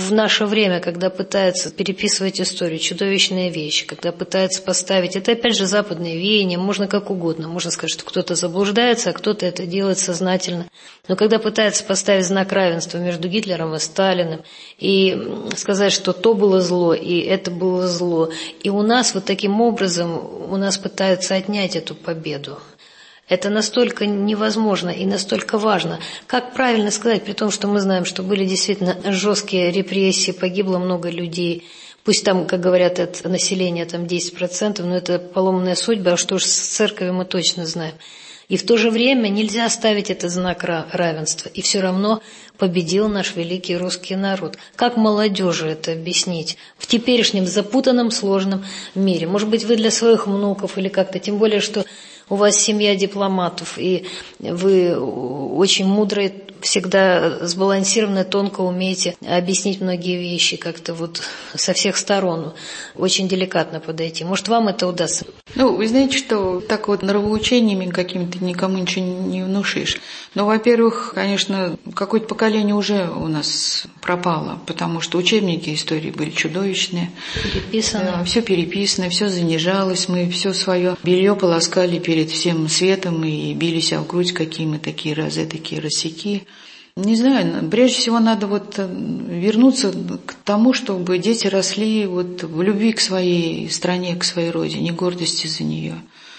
в наше время, когда пытаются переписывать историю, чудовищные вещи, когда пытаются поставить, это опять же западное веяние, можно как угодно, можно сказать, что кто-то заблуждается, а кто-то это делает сознательно. Но когда пытаются поставить знак равенства между Гитлером и Сталиным и сказать, что то было зло и это было зло, и у нас вот таким образом, у нас пытаются отнять эту победу. Это настолько невозможно и настолько важно. Как правильно сказать, при том, что мы знаем, что были действительно жесткие репрессии, погибло много людей. Пусть там, как говорят, от населения там десять процентов, но это поломанная судьба, а что ж с церковью мы точно знаем. И в то же время нельзя ставить этот знак равенства. И все равно победил наш великий русский народ. Как молодежи это объяснить в теперешнем запутанном, сложном мире? Может быть, вы для своих внуков или как-то, тем более, что у вас семья дипломатов, и вы очень мудрые, всегда сбалансированно, тонко умеете объяснить многие вещи как-то вот со всех сторон, очень деликатно подойти. Может, вам это удастся? Ну, вы знаете, что так вот нравоучениями какими-то никому ничего не внушишь. Но, во-первых, конечно, какое-то поколение уже у нас пропало, потому что учебники истории были чудовищные. Переписано. Да, все переписано, все занижалось, мы все свое белье полоскали перед всем светом и били себя в грудь, какие мы такие разы, такие рассеки. Не знаю, прежде всего надо вот вернуться к тому, чтобы дети росли вот в любви к своей стране, к своей родине, гордости за нее.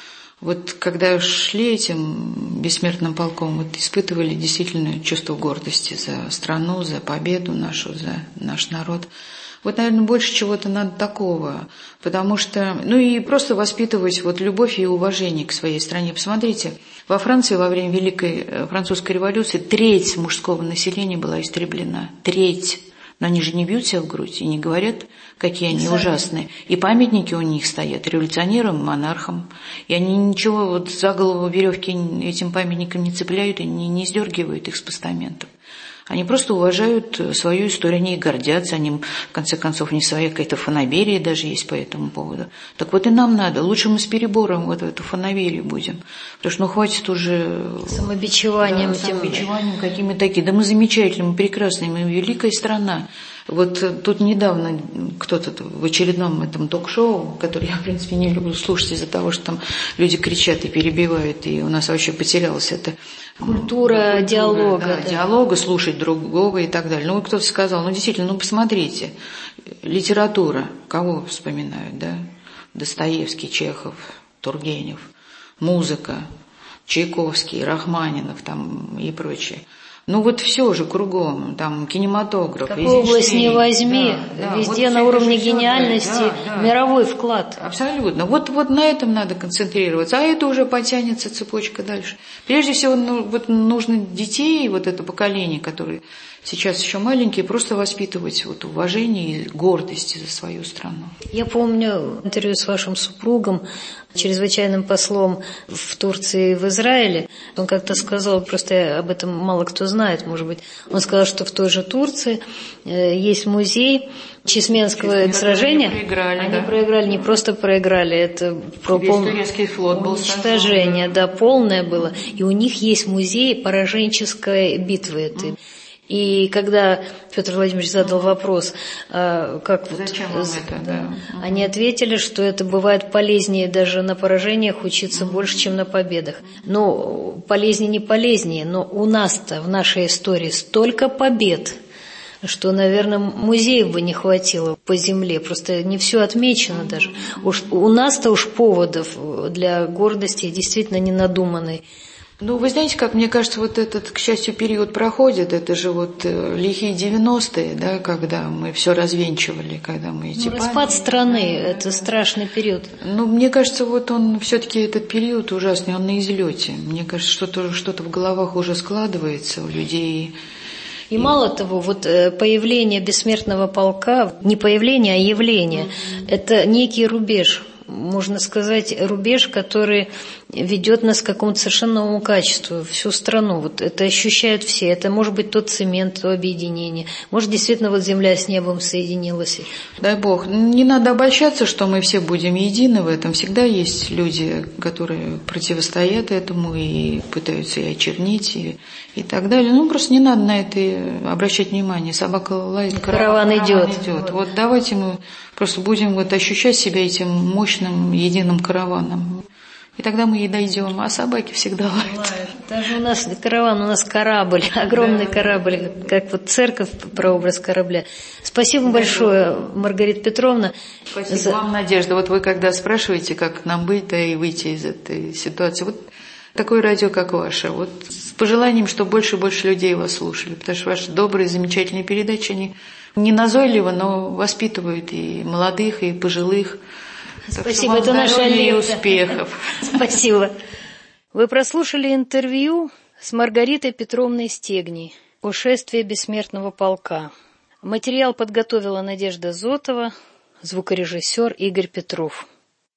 Вот когда шли этим бессмертным полком, вот испытывали действительно чувство гордости за страну, за победу нашу, за наш народ. Вот, наверное, больше чего-то надо такого, потому что, ну и просто воспитывать вот любовь и уважение к своей стране. Посмотрите, во Франции во время Великой Французской революции треть мужского населения была истреблена. Треть. Но они же не бьют себя в грудь и не говорят, какие они ужасные. И памятники у них стоят революционерам, монархам. И они ничего вот за голову веревки этим памятникам не цепляют и не, не сдергивают их с постаментов. Они просто уважают свою историю, они гордятся, они, в конце концов, не своя какая-то фанаберия даже есть по этому поводу. Так вот и нам надо, лучше мы с перебором вот в эту фанаберию будем, потому что ну хватит уже... Самобичеванием. Да, самобичеванием какими такие. Да мы замечательные, мы прекрасные, мы великая страна. Вот тут недавно кто-то в очередном этом ток-шоу, который я, в принципе, не люблю слушать из-за того, что там люди кричат и перебивают, и у нас вообще потерялась эта культура, культура диалога. Да, да. Диалога, слушать друг и так далее. Ну, кто-то сказал, ну, действительно, ну, посмотрите, литература, кого вспоминают, да? Достоевский, Чехов, Тургенев, музыка, Чайковский, Рахманинов там и прочее. Ну вот все же кругом, там кинематограф. Какую область не возьми, да, да, везде вот на уровне гениальности, да, да. Мировой вклад. Абсолютно. Вот, вот на этом надо концентрироваться, а это уже потянется цепочка дальше. Прежде всего, ну, вот нужно детей, вот это поколение, которые сейчас еще маленькие, просто воспитывать вот уважение и гордость за свою страну. Я помню интервью с вашим супругом, чрезвычайным послом в Турции и в Израиле. Он как-то сказал, просто об этом мало кто знает, может быть, он сказал, что в той же Турции есть музей Чесменского сражения. Они проиграли, они да. проиграли, не просто проиграли, это про полное уничтожение, да, полное было. И у них есть музей пораженческой битвы этой. И когда Петр Владимирович задал вопрос, как зачем вот, это, да, да. они ответили, что это бывает полезнее даже на поражениях учиться больше, чем на победах. Но полезнее не полезнее, но у нас-то в нашей истории столько побед, что, наверное, музеев бы не хватило по земле, просто не все отмечено даже. Уж, у нас-то уж поводов для гордости действительно ненадуманной. Ну, вы знаете, как мне кажется, вот этот, к счастью, период проходит, это же вот лихие девяностые, да, когда мы все развенчивали, когда мы эти... Ну, распад страны, это страшный период. Ну, мне кажется, вот он все-таки этот период ужасный, он на излете. Мне кажется, что-то, что-то в головах уже складывается у людей. И мало того, вот появление бессмертного полка, не появление, а явление, mm-hmm. это некий рубеж. Можно сказать, рубеж, который ведет нас к какому-то совершенно новому качеству, всю страну. Вот это ощущают все. Это может быть тот цемент, то объединение. Может, действительно, вот земля с небом соединилась. Дай Бог. Не надо обольщаться, что мы все будем едины в этом. Всегда есть люди, которые противостоят этому и пытаются и очернить, и, и так далее. Ну, просто не надо на это обращать внимание. Собака лает, караван, караван идет. идет. Вот. вот давайте мы просто будем вот ощущать себя этим мощным единым караваном. И тогда мы и дойдем, а собаки всегда лают. Даже у нас караван, у нас корабль, огромный да. корабль, как вот церковь, прообраз корабля. Спасибо да, большое, да. Маргарита Петровна. Спасибо за... вам, Надежда. Вот вы когда спрашиваете, как нам быть, да, и выйти из этой ситуации, вот такое радио, как ваше, вот с пожеланием, чтобы больше и больше людей вас слушали, потому что ваши добрые, замечательные передачи, они не назойливо, но воспитывают и молодых, и пожилых. Спасибо, это наша лента. Успехов. Спасибо. Вы прослушали интервью с Маргаритой Петровной Стегней о шествии бессмертного полка. Материал подготовила Надежда Зотова, звукорежиссер Игорь Петров.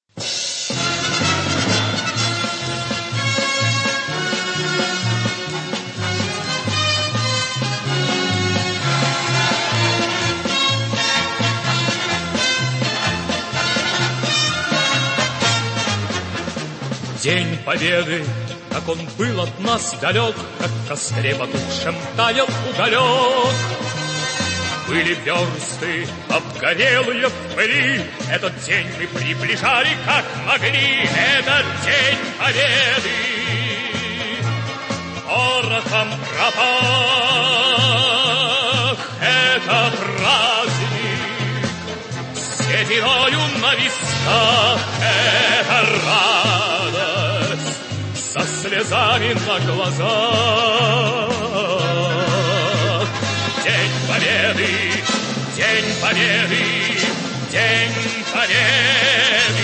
День Победы, как он был от нас далек, как в костре потухшем таял уголек. Были версты обгорелые в пыли, этот день мы приближали, как могли, этот день Победы. Порохом пропах, это праздник, сединою на висках, это радость, со слезами на глазах. День Победы, День Победы, День Победы.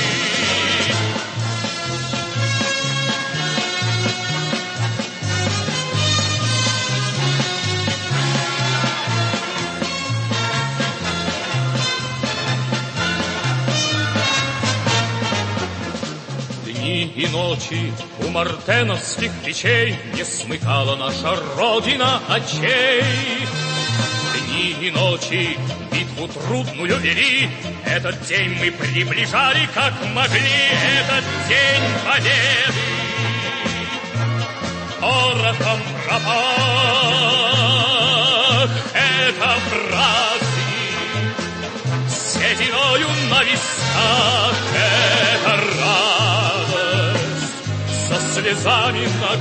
Дни и ночи у мартеновских печей не смыкала наша Родина очей. Дни и ночи битву трудную вели, этот день мы приближали, как могли, этот день Победы. Порохом пропах, это праздник, сединою на висках, это радость, со слезами на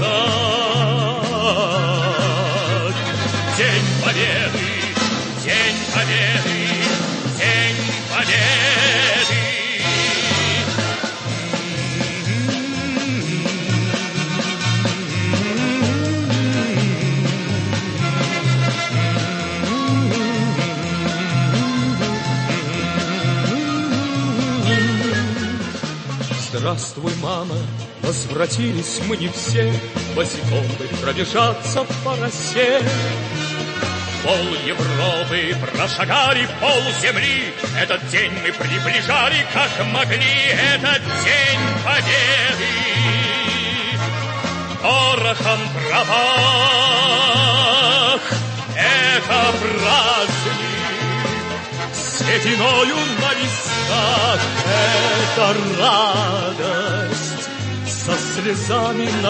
глазах. День Победы, День Победы, День Победы. Здравствуй, мама, возвратились мы не все, босиком бы пробежаться по росе. Пол Европы прошагали, пол земли, этот день мы приближали, как могли, этот день Победы. Порохом пропах, это праздник, сединою на висках, это радость, со слезами на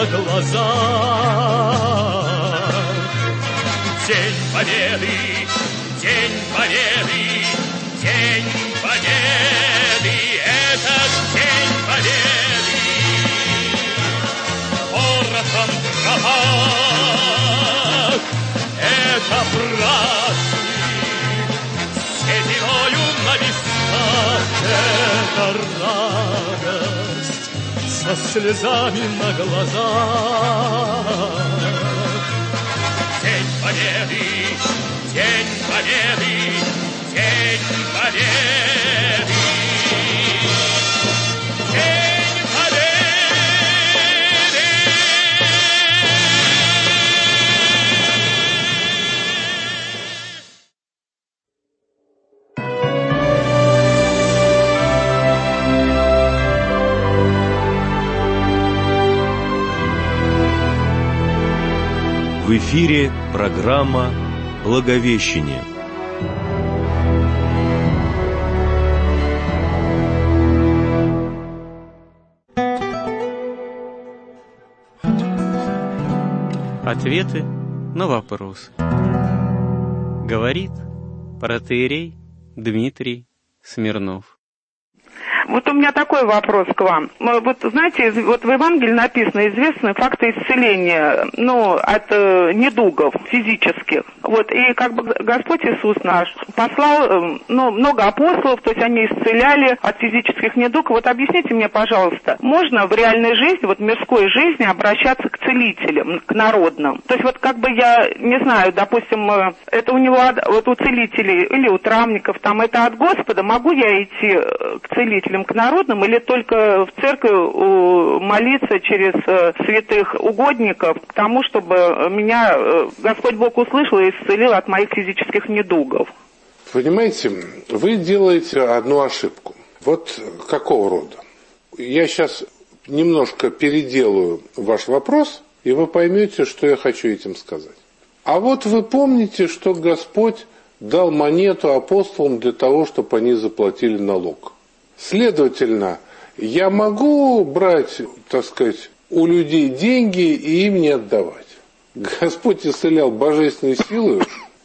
глазах. День Победы, День Победы, День Победы, этот День Победы. Порохом пропах, это праздник, сединою на висках, это радость, со слезами на глазах. День Победы, День Победы, День Победы. День Победы. В эфире программа «Благовещение». Ответы на вопросы. Говорит протоиерей Дмитрий Смирнов. Вот у меня такой вопрос к вам. Вот знаете, вот в Евангелии написано известные факты исцеления, ну, от э, недугов физических. Вот, и как бы Господь Иисус наш послал, э, ну, много апостолов, то есть они исцеляли от физических недугов. Вот объясните мне, пожалуйста, можно в реальной жизни, вот в мирской жизни обращаться к целителям, к народным? То есть вот как бы я, не знаю, допустим, э, это у него, вот у целителей или у травников, там это от Господа, могу я идти к целителям, к народным, или только в церковь молиться через святых угодников к тому, чтобы меня Господь Бог услышал и исцелил от моих физических недугов? Понимаете, вы делаете одну ошибку. Вот какого рода? Я сейчас немножко переделаю ваш вопрос, и вы поймете, что я хочу этим сказать. А вот вы помните, что Господь дал монету апостолам для того, чтобы они заплатили налог. Следовательно, я могу брать, так сказать, у людей деньги и им не отдавать. Господь исцелял божественной силой,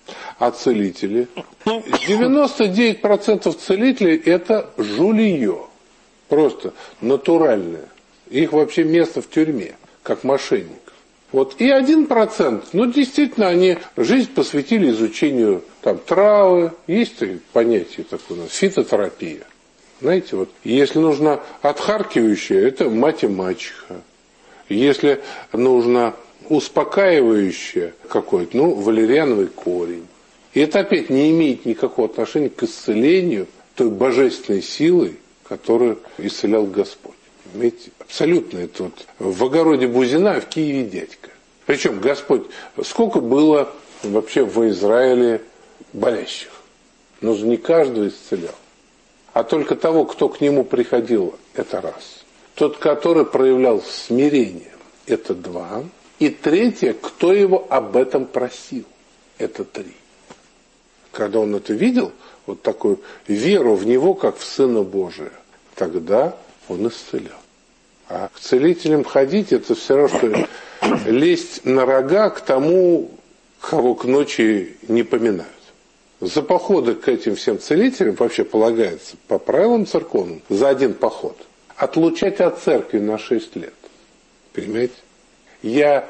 а целители. девяносто девять процентов целителей это жулье. Просто натуральное. Их вообще место в тюрьме, как мошенников. Вот. И один процент, ну действительно, они жизнь посвятили изучению там, травы. Есть понятие такое у нас, фитотерапия. Знаете, вот, если нужно отхаркивающее, это мать и мачеха. Если нужно успокаивающее какое-то, ну, валериановый корень. И это опять не имеет никакого отношения к исцелению той божественной силой, которую исцелял Господь. Понимаете? Абсолютно это вот в огороде Бузина, а в Киеве дядька. Причем Господь, сколько было вообще в Израиле болящих? Но не каждого исцелял. А только того, кто к нему приходил, это раз. Тот, который проявлял смирение, это два. И третье, кто его об этом просил, это три. Когда он это видел, вот такую веру в него, как в Сына Божия, тогда он исцелял. А к целителям ходить, это все равно, что лезть на рога к тому, кого к ночи не поминают. За походы к этим всем целителям вообще полагается по правилам церковным за один поход отлучать от церкви на шесть лет. Понимаете? Я,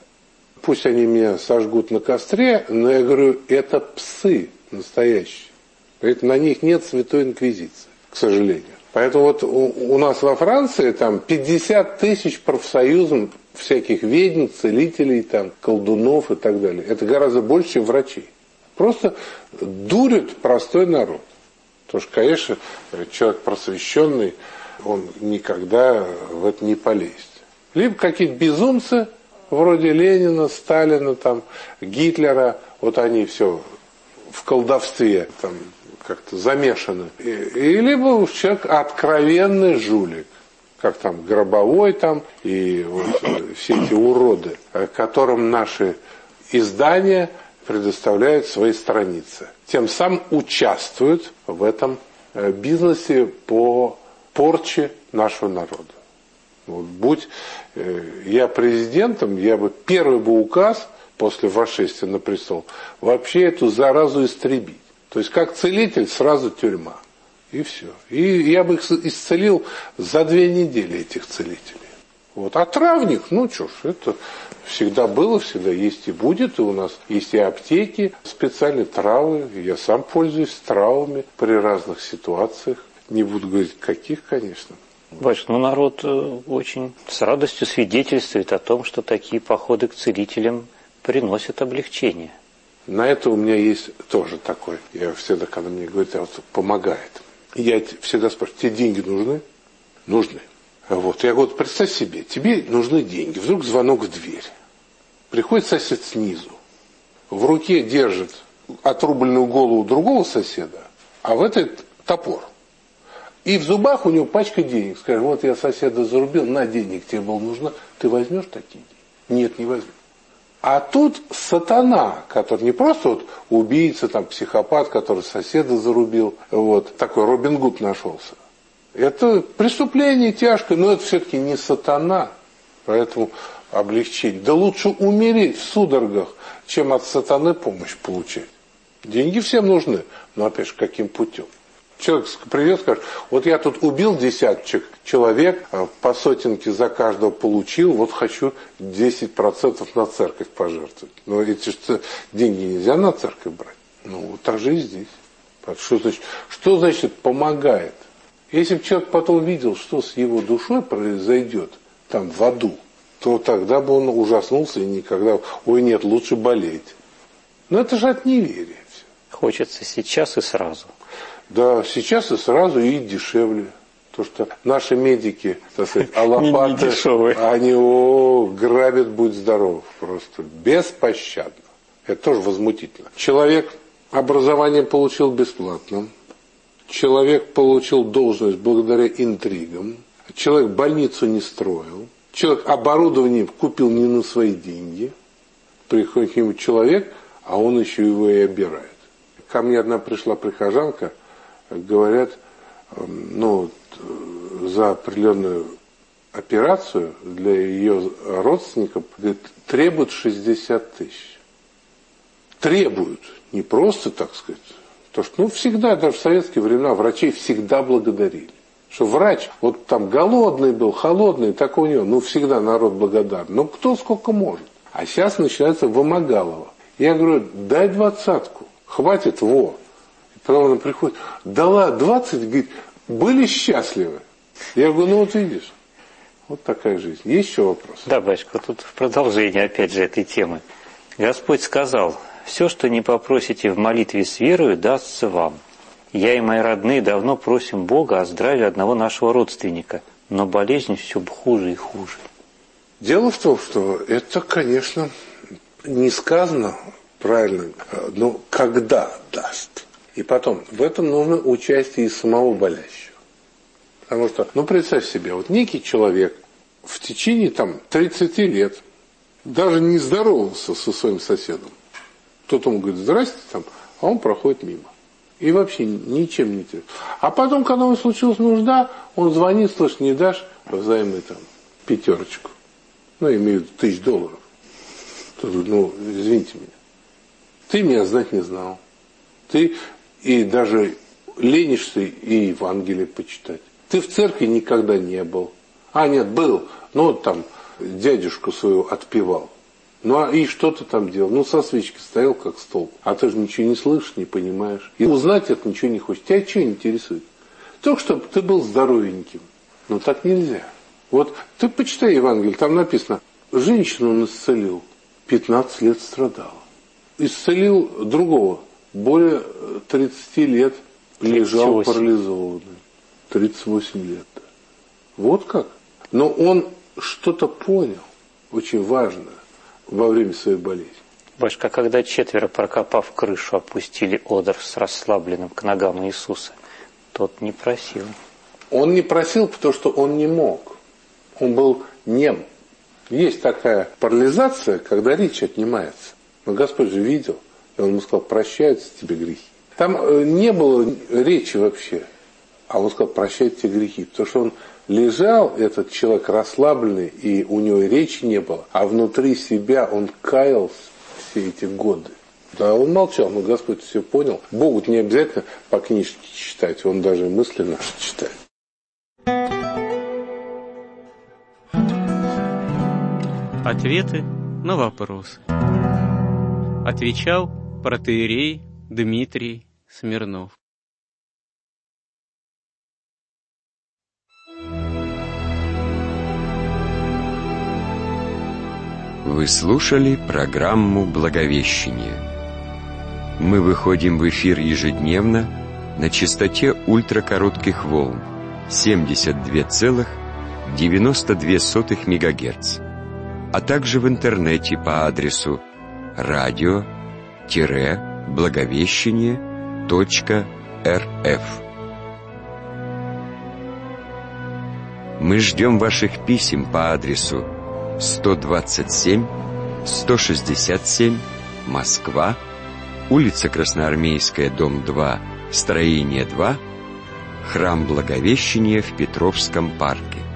пусть они меня сожгут на костре, но я говорю, это псы настоящие. Поэтому на них нет святой инквизиции, к сожалению. Поэтому вот у, у нас во Франции там пятьдесят тысяч профсоюзов всяких ведьм, целителей, там, колдунов и так далее. Это гораздо больше, чем врачей. Просто дурит простой народ. Потому что, конечно, человек просвещенный, он никогда в это не полезет. Либо какие-то безумцы, вроде Ленина, Сталина, там, Гитлера, вот они все в колдовстве там как-то замешаны. И, и либо человек откровенный жулик, как там Гробовой там, и вот все эти уроды, которым наши издания предоставляют свои страницы. Тем самым участвуют в этом бизнесе по порче нашего народа. Вот, будь э, я президентом, я бы первый бы указ после восшествия на престол вообще эту заразу истребить. То есть как целитель сразу тюрьма. И все. И я бы их исцелил за две недели, этих целителей. Вот. А травник, ну что ж, это всегда было, всегда есть и будет. И у нас есть и аптеки, специальные травы. Я сам пользуюсь травами при разных ситуациях. Не буду говорить, каких, конечно. Батюшка, ну народ очень с радостью свидетельствует о том, что такие походы к целителям приносят облегчение. На это у меня есть тоже такое. Я всегда, когда мне говорят, вот помогает. Я всегда спрашиваю, тебе деньги нужны? Нужны. Вот. Я говорю, представь себе, тебе нужны деньги. Вдруг звонок в дверь. Приходит сосед снизу. В руке держит отрубленную голову другого соседа, а в этот топор. И в зубах у него пачка денег. Скажешь, вот я соседа зарубил, на денег тебе было нужно. Ты возьмешь такие деньги? Нет, не возьму. А тут сатана, который не просто вот убийца, там, психопат, который соседа зарубил, вот, такой Робин Гуд нашелся. Это преступление тяжкое, но это все-таки не сатана, поэтому облегчить. Да лучше умереть в судорогах, чем от сатаны помощь получать. Деньги всем нужны, но опять же, каким путем? Человек придет и скажет, вот я тут убил десяточек человек, по сотенке за каждого получил, вот хочу десять процентов на церковь пожертвовать. Но эти же деньги нельзя на церковь брать. Ну, вот так же и здесь. Что значит, что значит помогает? Если бы человек потом видел, что с его душой произойдет там в аду, то тогда бы он ужаснулся и никогда, ой, нет, лучше болеть. Но это же от неверия. Хочется сейчас и сразу. Да, сейчас и сразу, и дешевле. То, что наши медики, так сказать, а лопаты, они о, грабят, будь здоров, просто беспощадно. Это тоже возмутительно. Человек образование получил бесплатно. Человек получил должность благодаря интригам. Человек больницу не строил. Человек оборудование купил не на свои деньги. Приходит к нему человек, а он еще его и обирает. Ко мне одна пришла прихожанка, говорят, ну, за определенную операцию для ее родственников говорит, требуют шестьдесят тысяч. Требуют, не просто, так сказать. Потому что, ну, всегда, даже в советские времена, врачей всегда благодарили. Что врач, вот там голодный был, холодный, так у него, ну, всегда народ благодарен. Ну, кто сколько может. А сейчас начинается вымогалово. Я говорю, дай двадцатку, хватит, во. И потом она приходит, дала двадцать, говорит, были счастливы. Я говорю, ну, вот видишь, вот такая жизнь. Есть еще вопрос? Да, батюшка, тут в продолжение, опять же, этой темы. Господь сказал, все, что не попросите в молитве с верою, дастся вам. Я и мои родные давно просим Бога о здравии одного нашего родственника, но болезнь все хуже и хуже. Дело в том, что это, конечно, не сказано правильно, но когда даст. И потом, в этом нужно участие и самого болящего. Потому что, ну, представь себе, вот некий человек в течение там тридцати лет даже не здоровался со своим соседом. Кто-то ему говорит, здрасте, там, а он проходит мимо. И вообще ничем не интересует. А потом, когда у него случилась нужда, он звонит, слышь, не дашь взаймы там пятерочку. Ну, имею в виду тысяч долларов. Тот говорит, ну, извините меня. Ты меня знать не знал. Ты и даже ленишься и Евангелие почитать. Ты в церкви никогда не был. А, нет, был. Ну, вот там дядюшку свою отпевал. Ну, а и что ты там делал? Ну, со свечкой стоял, как столб. А ты же ничего не слышишь, не понимаешь. И узнать это ничего не хочешь. Тебя что интересует? Только чтобы ты был здоровеньким. Но так нельзя. Вот ты почитай Евангелие, там написано, женщину он исцелил, пятнадцать лет страдала. Исцелил другого, более тридцати лет лежал парализованный. тридцать восемь лет. Вот как. Но он что-то понял, очень важное, во время своей болезни. Батюшка, когда четверо, прокопав крышу, опустили одр с расслабленным к ногам Иисуса, тот не просил. Он не просил, потому что он не мог. Он был нем. Есть такая парализация, когда речь отнимается. Но Господь же видел, и Он ему сказал, прощаются тебе грехи. Там не было речи вообще, а Он сказал, прощайте тебе грехи. Потому что он лежал, этот человек расслабленный, и у него речи не было, а внутри себя он каялся все эти годы. Да, он молчал, но Господь все понял. Богу не обязательно по книжке читать, Он даже мысленно читает. Ответы на вопросы. Отвечал протоиерей Дмитрий Смирнов. Вы слушали программу «Благовещение». Мы выходим в эфир ежедневно на частоте ультракоротких волн семьдесят два целых девяносто две сотых мегагерц, а также в интернете по адресу радио благовещение точка эр эф. Мы ждем ваших писем по адресу сто двадцать семь сто шестьдесят семь, Москва, улица Красноармейская, дом два, строение два, храм Благовещения в Петровском парке.